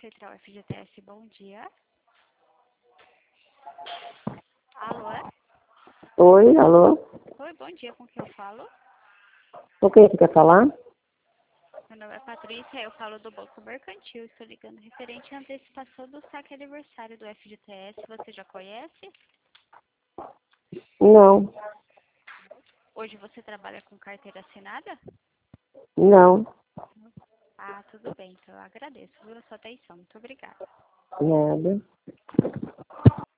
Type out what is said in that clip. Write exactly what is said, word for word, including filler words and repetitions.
Central F G T S, bom dia. Alô? Oi, alô? Oi, bom dia, com quem eu falo? O que você quer falar? Meu nome é Patrícia, eu falo do Banco Mercantil, estou ligando referente à antecipação do saque aniversário do F G T S, você já conhece? Não, Hoje você trabalha com carteira assinada? não, Ah, tudo bem, então eu agradeço pela sua atenção, muito obrigada. nada.